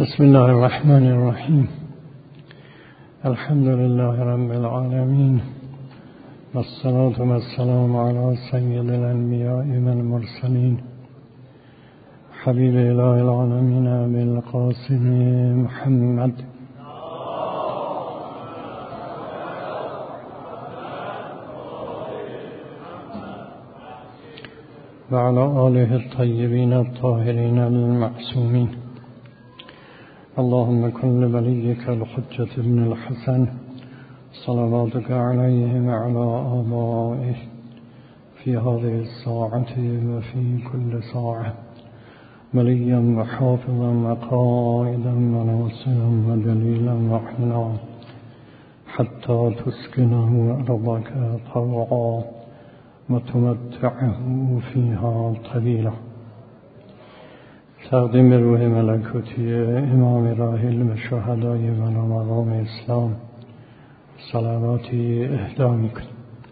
بسم الله الرحمن الرحیم. الحمد لله رب العالمین والصلاة والسلام علی سید الانبیاء والمرسلین حبیب اله العالمین ابی القاسم محمد و علی آله الطیبین الطاهرین المعصومین. اللهم كن لوليك الحجة ابن الحسن صلواتك عليه وعلى آبائه في هذه الساعة وفي كل ساعة وليا وحافظا وقائدا وناصرا ودليلا وحنا حتى تسكنه أرضك طوعا وتمتعه فيها طويلا. تقدیم روح ملکوتی امام راحل و شهدای بنا مقام اسلام صلواتی اهدا میکنیم.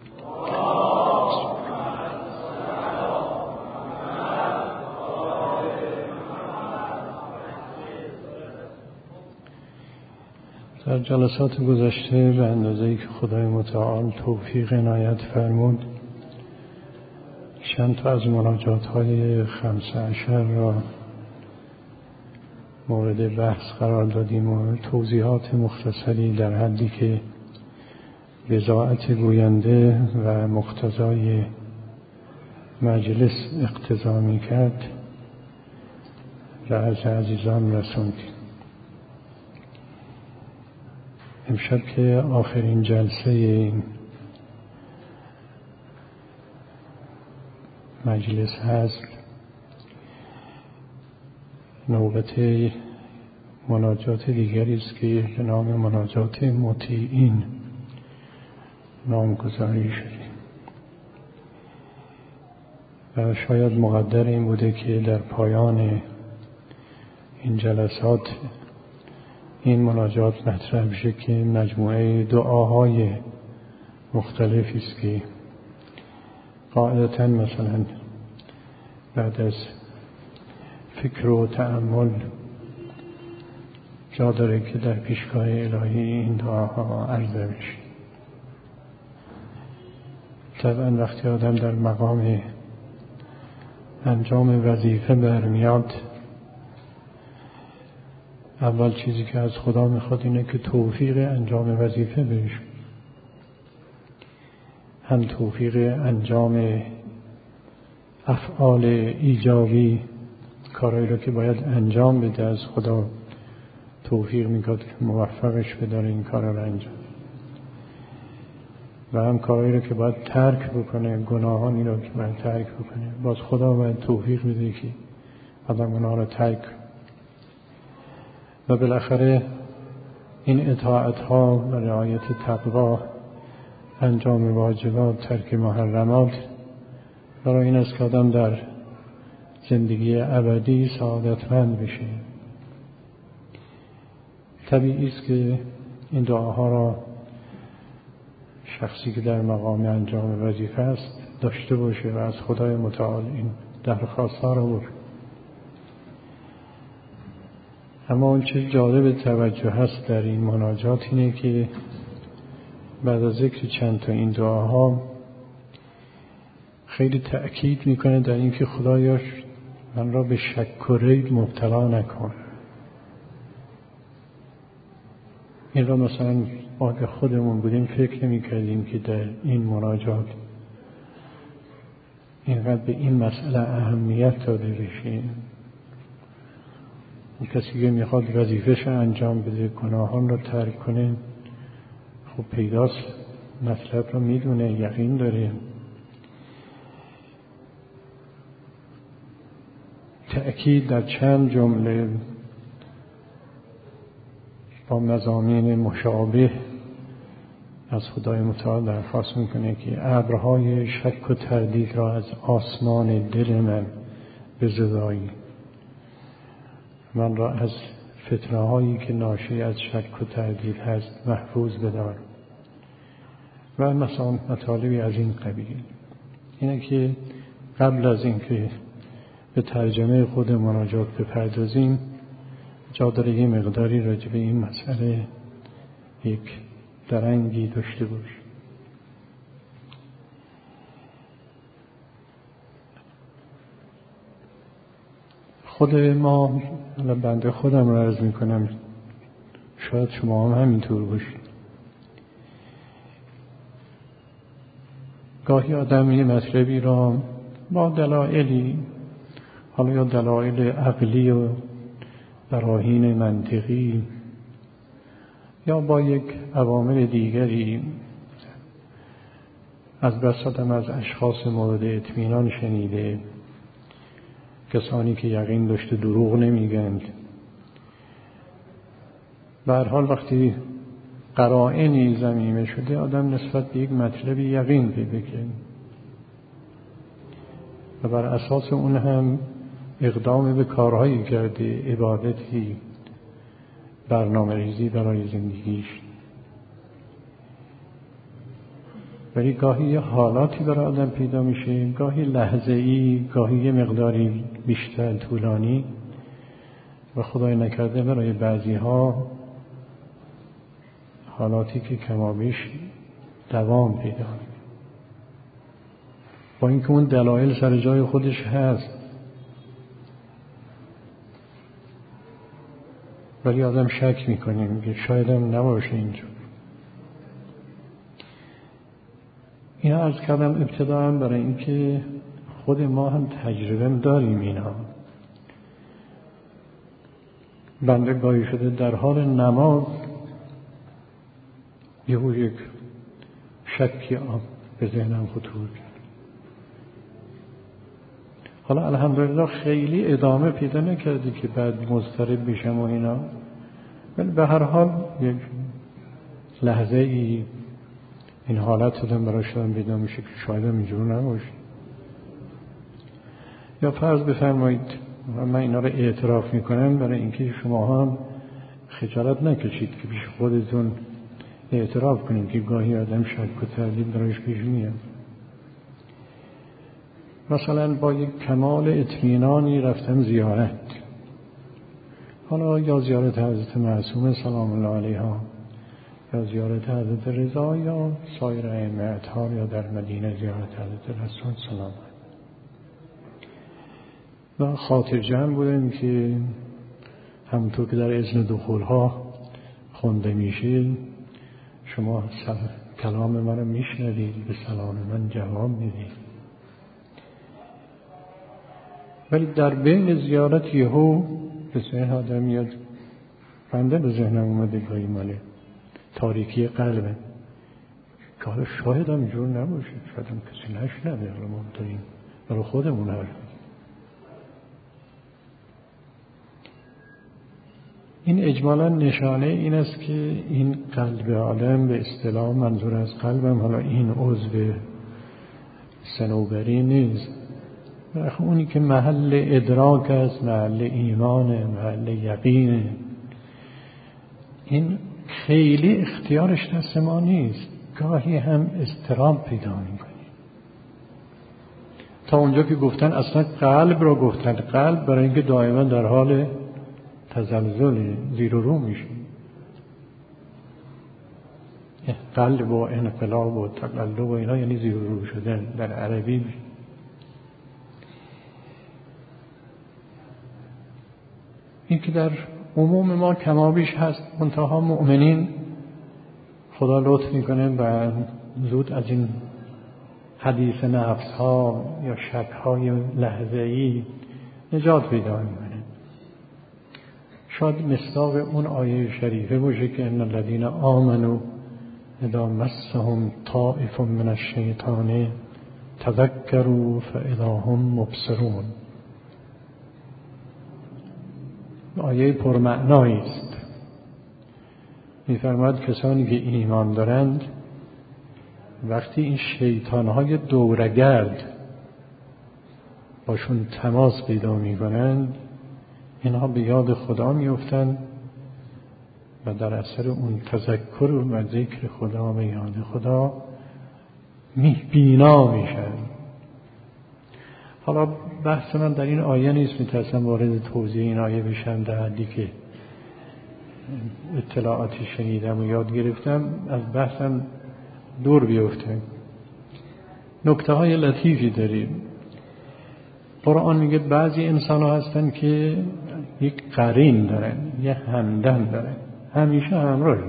در جلسات گذشته به اندازه‌ای که خدای متعال توفیق عنایت فرمود چند تا از مناجات‌های 15 را مورد بحث قرار دادیم و توضیحات مختصری در حدی که بضاعت گوینده و مقتضای مجلس اقتضا می‌کرد و از عزیزان رسوندیم. امشب که آخرین جلسه این مجلس هست، نوبت مناجات دیگری است که به نام مناجات مطیعین نامگذاری شده و شاید مقدر این بوده که در پایان این جلسات این مناجات مطرح بشه که مجموعه دعاهای مختلفی است که قاعدتاً مثلا بعد از فکر و تأمل جا داره که در پیشگاه الهی این دعاها عرضه بشه. طبعا وقتی آدم در مقام انجام وظیفه برمیاد، اول چیزی که از خدا میخواد اینه که توفیق انجام وظیفه بشه، هم توفیق انجام افعال ایجابی، کارهایی رو که باید انجام بده از خدا توفیق میخواد که موفقش بداره این کارا رو انجام، و هم کارهایی رو که باید ترک بکنه، گناهانی رو که باید ترک بکنه، باز خدا باید توفیق بده که آدم گناه رو ترک. و بالاخره این اطاعت ها و رعایت تقوا، انجام واجبات، ترک محرمات، برای این است که آدم در زندگی ابدی سعادتمند بشه. طبیعی است که این دعاها را شخصی که در مقام انجام وظیفه است داشته باشه و از خدای متعال این درخواست‌ها را بکنه. اما اون چیز جالب توجه هست در این مناجات اینه که بعد از ذکر چند تا این دعاها خیلی تأکید میکنه در این که خدایا من را به شک و ریب مبتلا نکن. این را مثلا ما که خودمون بودیم فکر نمی کردیم که در این مناجات اینقدر به این مسئله اهمیت داده بشه. کسی که میخواد وظیفه‌ش انجام بده، گناهان را ترک کنه، خب پیداست مطلب را میدونه، یقین داره. تأکید در چند جمله با مضامین مشابه از خدای متعال درخواست میکنه که ابرهای شک و تردید را از آسمان دل من بزدایی، من را از فتنه هایی که ناشی از شک و تردید هست محفوظ بدار. و مثلا مطالبی از این قبیل. اینه که قبل از اینکه به ترجمه خود مناجات بپردازیم جا داره یه مقداری راجع به این مسئله یک درنگی داشته باش. خود ما، بنده خودم رو عرض میکنم، شاید شما هم همینطور باشید، گاهی آدم یه مطلبی را با دلایلی، حالا یا دلایل عقلی و براهین منطقی یا با یک عوامل دیگری، از بس آدم از اشخاص مورد اطمینان شنیده، کسانی که یقین داشته دروغ نمیگند، به هر حال وقتی قرائنی ضمیمه شده آدم نسبت به یک مطلبی یقین پیدا کنه و بر اساس اون هم اقدام به کارهایی کرده، عبادتی، برنامه‌ریزی برای زندگیش. ولی گاهی یه حالاتی برای آدم پیدا میشه، گاهی لحظه‌ای، گاهی یه مقداری بیشتر طولانی و خدای نکرده برای بعضی‌ها حالاتی که کمابیش دوام پیدا می‌کنه، با اینکه اون دلایل سر جای خودش هست، ولی آدم شک میکنه، میگه شاید هم نباشه اینجور. اینا عرض کردم ابتدا برای اینکه خود ما هم تجربه داریم. اینا بنده گاهی شده در حال نماز یک شکی به ذهنم خطور کرد. حالا الحمدلله خیلی ادامه پیدا نکردی که بعد مضطرب میشم و اینا، ولی به هر حال یک لحظه ای این حالت شدن برای شدن پیدا میشه که شاید هم اینجور نباشه. یا فرض بفرمایید من اینا رو اعتراف میکنم برای اینکه شما هم خجالت نکشید که پیش خودتون اعتراف کنید که گاهی آدم شک و تردید برایش پیش میاد. مثلا با یک کمال اطمینانی رفتم زیارت، حالا یا زیارت حضرت معصومه سلام الله علیها یا زیارت حضرت رضا یا سایر ائمه اطهار یا در مدینه زیارت حضرت رسول سلام، و خاطر جمع بودم که همونطور که در اذن دخولها خونده میشه شما کلام منو میشنوید، به سلام من جواب میدید. ولی در بین زیارت یهو به ذهن آدم میاد، بنده به ذهنم اومده گاهی ماله تاریکی قلبه که حالا شاید هم اینجور نباشه، شاید هم کسی نشنوه، حالا ما داریم برای خودمون حرف. این اجمالا نشانه این است که این قلب عالم، به اصطلاح منظور از قلبم حالا این عضو صنوبری نیست، اونی که محل ادراک است، محل ایمان، محل یقین، این خیلی اختیارش دست ما نیست، گاهی هم اضطراب پیدا میکنیم. تا اونجا که گفتن اصلا قلب رو گفتن، قلب برای اینکه دائما در حال تزلزل زیر و رو میشه، قلب و انقلاب و تقلب و اینا یعنی زیر و رو شدن در عربی میشه. این که در عموم ما کمابیش هست، منتها مؤمنین خدا لطف میکنه و زود از این حدیث نفس ها یا شک های لحظه‌ای نجات پیدا میکنه. شاید مصداق اون آیه شریفه باشه که ان الذین آمنوا اذا مسهم طائف من الشیطان تذکروا فاذا هم مبصرون. آیه پرمعنایی است. می‌فرماید کسانی که ایمان دارند وقتی این شیطان‌های دورگرد باشون تماس پیدا می‌کنند، اینها به یاد خدا می‌افتند و در اثر اون تذکر و ذکر خدا و یاد خدا بینا میشن. حالا بحث من در این آیه نیست، میترسم وارد توضیح این آیه بشم در حدی که اطلاعاتی شنیدم و یاد گرفتم از بحثم دور بیفتم. نکته های لطیفی داریم. قرآن میگه بعضی انسان ها هستن که یک قرین دارن، یک همدم دارن، همیشه همراهی.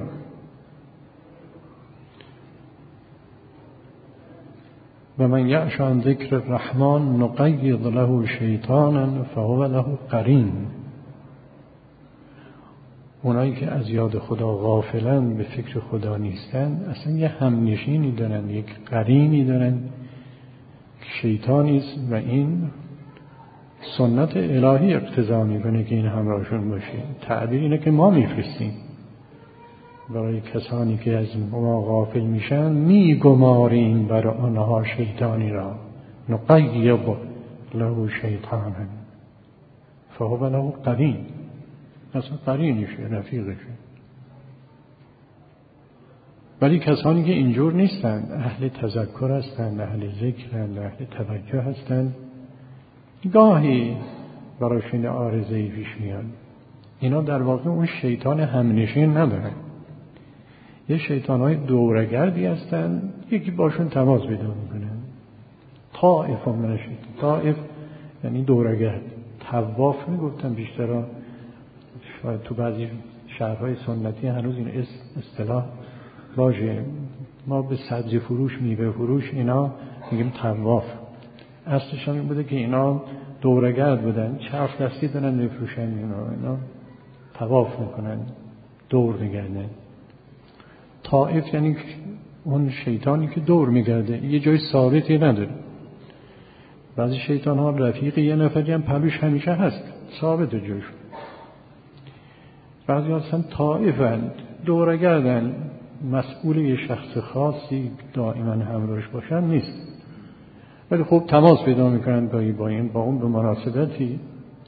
و من یعش عن ذکر الرحمن نقید له شیطانا فهو له قرین. اونایی که از یاد خدا غافلن، به فکر خدا نیستن، اصلا یه همنشینی دارن، یک قرینی دارن، شیطانی است و این سنت الهی اقتضا میکنه که این همراهشون باشه. تعبیر اینه که ما میفرستیم برای کسانی که از ما غافل میشن، میگماریم برای آنها شیطانی را، نقیب له شیطانا فهو له قرین. اصلا قرینشه، رفیقشه. ولی کسانی که اینجور نیستند، اهل تذکر هستند، اهل ذکرند، اهل توجه هستند، گاهی براشون عارضه‌ای پیش میاد. اینا در واقع اون شیطان همنشین ندارن، یه شیطان‌های دورگردی هستن، یکی باشون تماس پیدا میکنه. طائف من الشیطان، طائف یعنی دورگرد. طواف میگفتن بیشتر، شاید تو بعضی شهرهای سنتی هنوز این اصطلاح باشه. ما به سبزی فروش، میوه فروش اینا میگیم طواف. اصلش هم این بوده که اینا دورگرد بودن، چرخ دستی دارن میفروشن، اینا طواف میکنن، دور میگردن. طائف یعنی اون شیطانی که دور میگرده، یه جای ثابتی نداره. بعضی شیطان ها رفیق یه نفری هم پلوش همیشه هست، ثابت جوش. بعضی هستن طائفند، دورگردن، مسئول یه شخص خاصی دائما همراهش باشن نیست، ولی خوب تماس پیدا میکنن با اون به مناسبتی.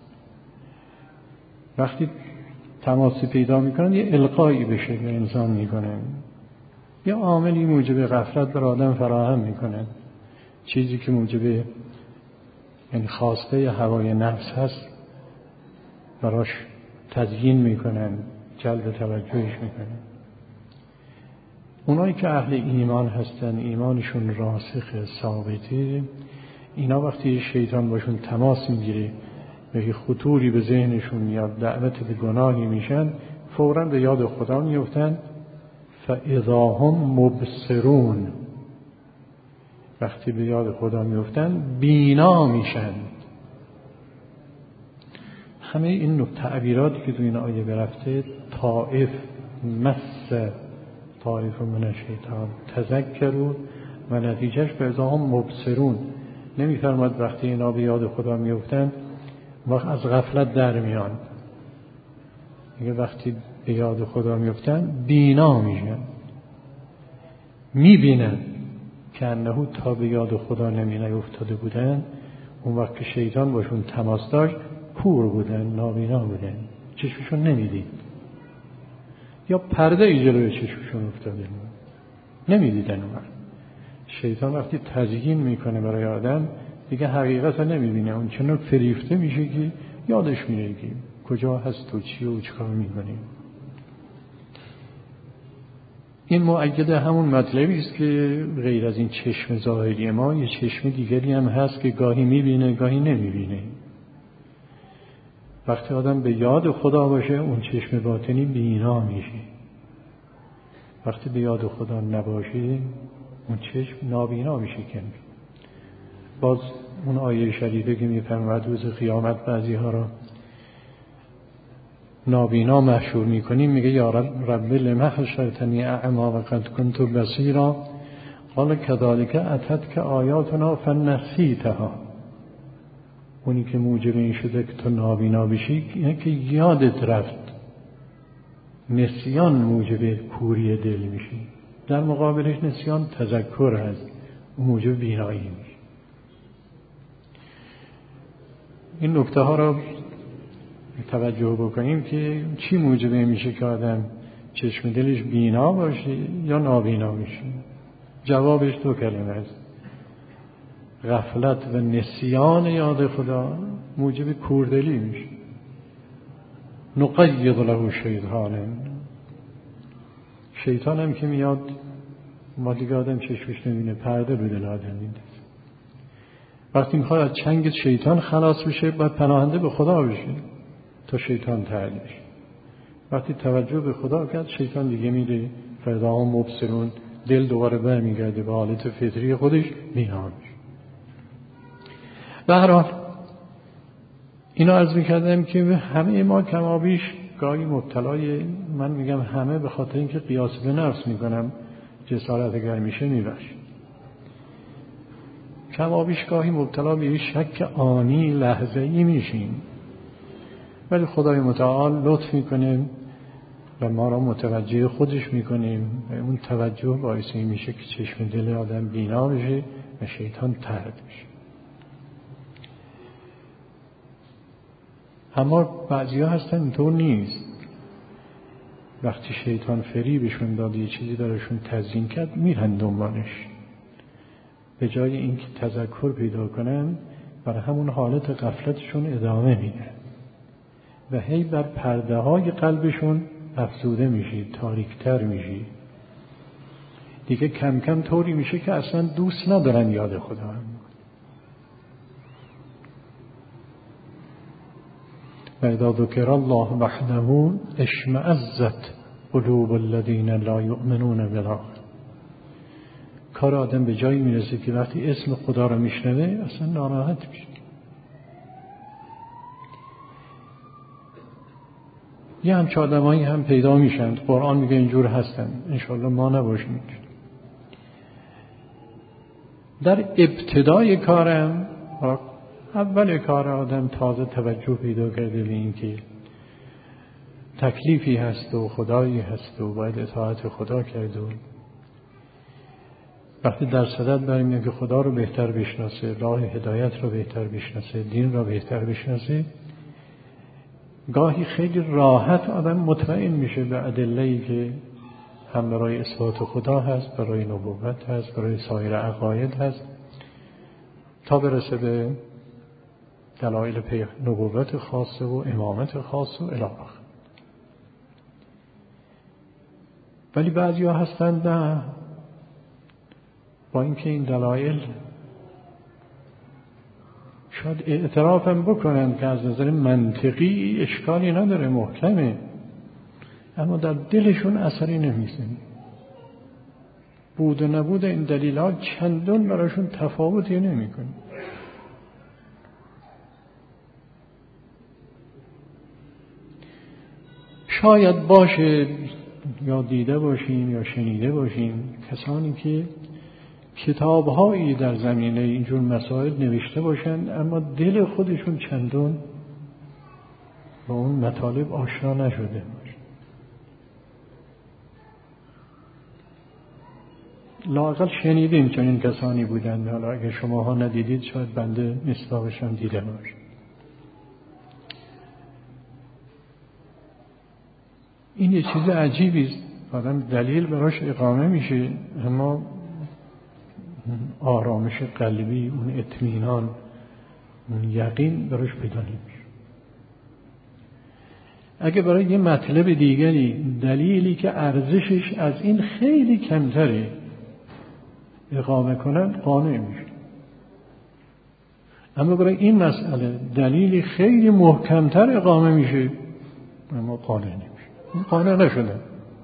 وقتی تماسی پیدا میکنن یه القایی بشه به انسان میکنن، یه عاملی موجب غفلت بر آدم فراهم میکنن، چیزی که موجب یعنی خواسته هوای نفس هست براش تزیین میکنن، جلب توجهش میکنن. اونایی که اهل ایمان هستن، ایمانشون راسخ ثابته، اینا وقتی شیطان باشون تماس میگیره و یه خطوری به ذهنشون میاد، دعوت به گناهی میشن، فوراً به یاد خدا میفتن. فاذا هم مبصرون، وقتی به یاد خدا میفتن بینا میشن. همه این تعبیراتی که تو این آیه برفته، طائف، مس طائف من الشیطان، تذکروا، و نتیجهش فاذا هم مبصرون. نمیفرماد وقتی اینا به یاد خدا میفتن وقت از غفلت در میان، میگه وقتی به یاد خدا میفتن بینا میشن، میبینن که انه تا به یاد خدا نیفتاده بودن، اون وقت که شیطان باشون تماس داشت کور بودن، نابینا بودن، چشمشون نمیدید، یا پرده ای جلوی چشمشون افتاده نمیدیدن. اون وقت شیطان وقتی تزیین میکنه برای آدم دیگه حقیقت رو نمیبینه، اون چنان فریفته میشه که یادش میره که کجا هست و چی و چکار میکنه. این مؤکد همون مطلبی است که غیر از این چشم ظاهری ما یه چشم دیگری هم هست که گاهی میبینه گاهی نمیبینه. وقتی آدم به یاد خدا باشه اون چشم باطنی بینا میشه، وقتی به یاد خدا نباشه اون چشم نابینا میشه. باز اون آیه شریفه که میفرماید روز قیامت بعضی ها را نابینا محشور میکنیم، میگه یا رب لما حشرتنی اعمی و قد کنت بصیرا قال کذالک اتتک آیاتنا فنسیتها. اونی که موجب این شده که تو نابینا بشی اینه که یادت رفت. نسیان موجب کوری دل میشه، در مقابلش نسیان تذکر هست، اون موجب بینایی میشه. این نکته ها را توجه بکنیم که چی موجب میشه که آدم چشم دلش بینا باشه یا نابینا میشه. جوابش دو کلمه است: غفلت و نسیان یاد خدا موجب کوردلی میشه. نقید له شیطان هم که میاد ما دیگه آدم چشمش نمیبینه، پرده رو دل آدم میندازه. وقتی میخواد از چنگ شیطان خلاص بشه باید پناهنده به خدا بشه تا شیطان طرد بشه. وقتی توجه به خدا کرد شیطان دیگه میره فاذا هم مبصرون، دل دوباره برمیگرده به حالت فطری خودش، بینا میشه. به هر حال اینو عرض میکردم که همه ما کمابیش گاهی مبتلای، من میگم همه به خاطر اینکه قیاس به نفس میکنم جسارت اگر میشه میبخش، کمابیش گاهی مبتلا به شک آنی لحظه‌ای میشیم، ولی خدای متعال لطف میکنه و ما را متوجه خودش میکنیم و اون توجه باعثی میشه که چشم دل آدم بینا بشه و شیطان طرد بشه. اما بعضی‌ها هستن اینطور نیست، وقتی شیطان فریبشون داد یه چیزی براشون تزیین کرد میرن دنبالش، به جای اینکه تذکر پیدا کنن برای همون حالت غفلتشون ادامه میدن و هی بر پرده های قلبشون افزوده میشه، تاریکتر میشه، دیگه کم کم طوری میشه که اصلا دوست ندارن یاد خدا هم. و اذا ذکر الله وحده اشمئزت قلوب الذین لا یؤمنون بالآخرة. کار آدم به جایی میرسه که وقتی اسم خدا رو میشنوه اصلا ناراحت میشه. یه همچه آدمایی هم پیدا میشن، قرآن میگه اینجور هستن، انشاءالله ما نباشیم. در ابتدای کارم، اول کار آدم تازه توجه پیدا کرده به این که تکلیفی هست و خدایی هست و باید اطاعت خدا کرد، و وقتی در صدد برمیاد که خدا رو بهتر بشناسه، راه هدایت رو بهتر بشناسه، دین رو بهتر بشناسه، گاهی خیلی راحت آدم مطمئن میشه به ادله‌ای که هم برای اثبات خدا هست، برای نبوت هست، برای سایر عقاید هست، تا برسه به دلایل نبوت خاصه و امامت خاصه و الی آخر. ولی بعضیا هستن نه، با اینکه این دلایل شاید اعترافم بکنن که از نظر منطقی اشکالی نداره، محکمه، اما در دلشون اثری نمیزنه. بود و نبود این دلیل‌ها چندان براشون تفاوتی نمیکنه. شاید باشه یا دیده باشیم یا شنیده باشیم کسانی که کتاب‌هایی در زمینه اینجور مسائل نوشته باشند اما دل خودشون چندان با اون مطالب آشنا نشده باشه. لااقل شنیدیم چنین کسانی بودند، حالا اگه شماها ندیدید شاید بنده مصداقشم دیده باشه. این یه چیز عجیبی است، آدم دلیل براش اقامه میشه اما آرامش قلبی، اون اطمینان، اون یقین براش پیدا نمیشه. اگه برای یه مطلب دیگری دلیلی که ارزشش از این خیلی کمتره اقامه کنن قانع میشه، اما برای این مسئله دلیلی خیلی محکمتر اقامه میشه اما قانع نمیشه. این قانع نشده.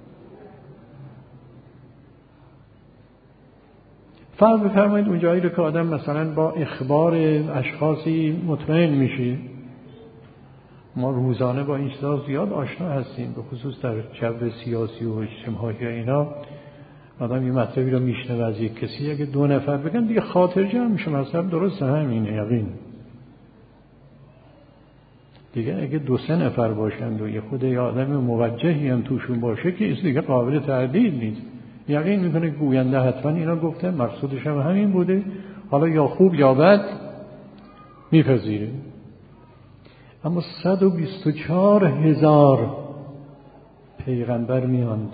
فرض بفرمایید اون جایی رو که آدم مثلا با اخبار اشخاصی مطمئن میشه، ما روزانه با این چیزا زیاد آشنا هستیم، به خصوص در جو سیاسی و اجتماعی اینا، آدم یه مطلبی رو میشنوه از یک کسی، اگه 2 نفر بگن دیگه خاطر جمع میشه، مثلا درسته همینه، یقین. دیگه اگه 2-3 نفر باشند و یه خود یه آدم موجهی هم توشون باشه که این دیگه قابل تردید نیست، یقین میکنه گوینده حتما اینا گفته، مقصودش هم همین بوده، حالا یا خوب یا بد میپذیره. اما 124,000 پیغمبر میاند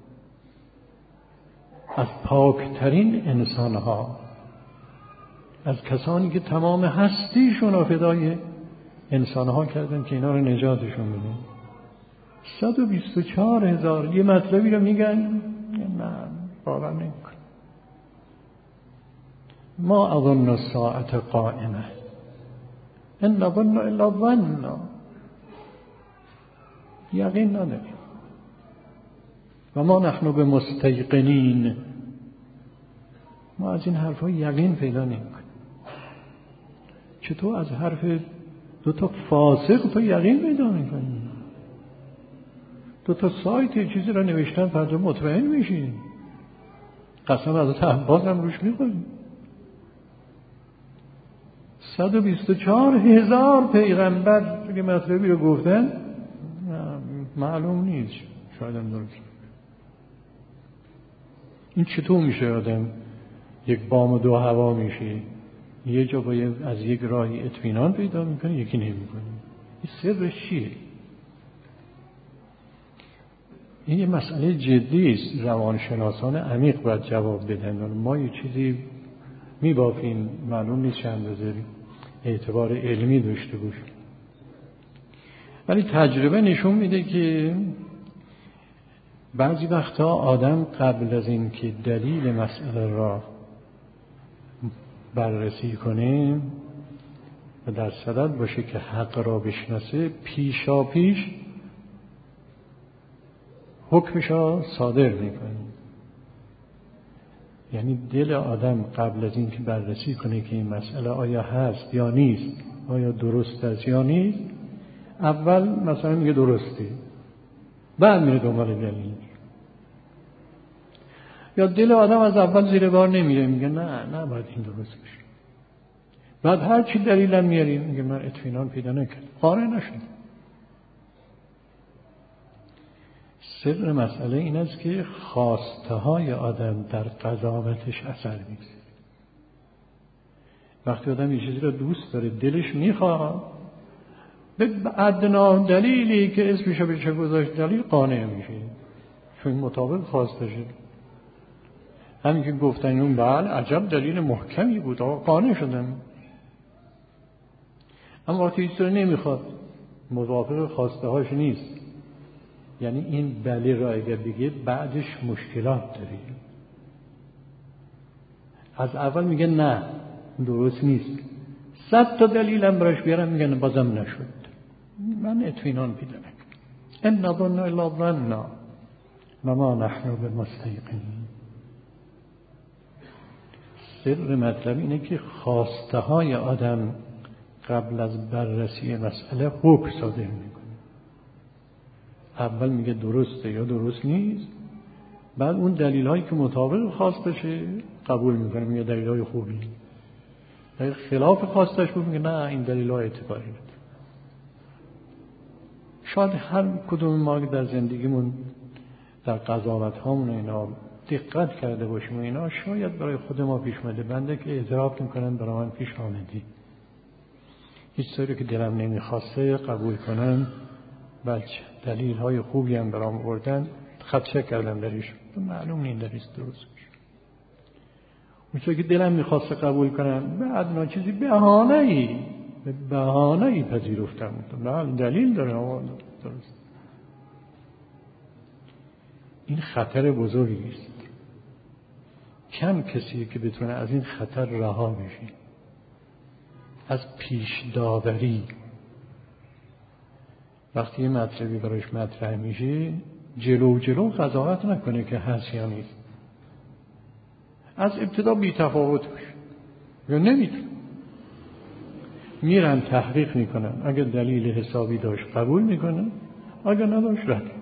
از پاکترین انسانها، از کسانی که تمام هستیشون رو فدای انسانها کردن که اینا رو نجاتشون میدن. 124,000 یه مطلبی رو میگن، نه باور نمیکنم. ما اظن الساعة قائمة ان نظن الا ظنا، یقین نداریم. و ما نحن بمستیقنین، ما از این حرفا یقین پیدا نمیکنیم. چطور از حرف دو تا فاسق تو یقین پیدا میکنی؟ دو تا سایت چیزی رو نوشتن فردا مطمئن میشی. قسم از عباس هم روش میخوری. 124,000 پیغمبر که مطلبی رو گفتن معلوم نیست، شاید هم درست. این چطور میشه آدم یک بام و دو هوا میشه؟ یه جا باید از یک راهی اطمینان پیدا میکنه، یکی نمیکنه. این سرش چیه؟ این یه مسئله جدی است. روانشناسان عمیق باید جواب بدن. ما یه چیزی میبافیم، معلوم نیست چند روزه اعتبار علمی داشته باشه. ولی تجربه نشون میده که بعضی وقتا آدم قبل از این که دلیل مسئله را بررسی کنه و در صدد باشه که حق را بشناسه، پیشا پیش حکمش را صادر میکنه. یعنی دل آدم قبل از این که بررسی کنه که این مسئله آیا هست یا نیست، آیا درست است یا نیست، اول مثلا میگه درسته، بعد میره دنبال دلیل. یا دل آدم از اول زیر بار نمیره، میگه نه باید این درست بشه. بعد هر چی دلیلم میاری میگه من اطمینان پیدا نکردم، قانع نشدم. سر مسئله این است که خواسته های آدم در قضاوتش اثر میگذاره. وقتی آدم یه چیزی رو دوست داره، دلش میخواد، به ادنا دلیلی که اسمشو بشه گذاشت دلیل قانع میشه، چون مطابق خواستشه. همین که گفتن اون بله عجب دلیل محکمی بود، آقا قانع شدم. اما وقتی هیچ طور نمیخواد، موافق خواسته هاش نیست، یعنی این بله را اگر بگه بعدش مشکلات داری. از اول میگه نه درست نیست، 100 تا دلیلم براش بیارم میگن بازم نشد، من اطمینان پیدا نکنم. ان نظن الا ظنا و ما نحن بمستیقنین. سر مطلب اینه که خواسته های آدم قبل از بررسی مسئله حکم صادر میکنه. اول میگه درسته یا درست نیست، بعد اون دلیل هایی که مطابق خواستشه قبول میکنه، میگه دلیل های خوبی. اگه خلاف خواستش بود میگه نه این دلیل ها اعتباری نداره. شاید هر کدوم ما در زندگیمون در قضاوت هامون اینا دقت کرده باشیم و اینا شاید برای خود ما پیش اومده. بنده که اعتراف میکنم برای من پیش آمدی هیچ طوری که دلم نمیخواسته قبول کنم، بلکه دلیل های خوبی هم برام آوردن، خدشه کردم درش، معلوم نیست درست میشه. اون چیزی که دلم میخواسته قبول کنم، بعد نه چیزی بهانه‌ای پذیرفتم، نه دلیل داره درست. این خطر بزرگی است. کم کسی که بتونه از این خطر رها بشه، از پیش داوری. وقتی یه مطلبی براش مطرح میشه جلو قضاوت نکنه که هست یا نیست، از ابتدا بی تفاوت بشه یا نمیتونه. میرن تحقیق میکنن، اگر دلیل حسابی داشت قبول میکنن، اگر نداشت رد.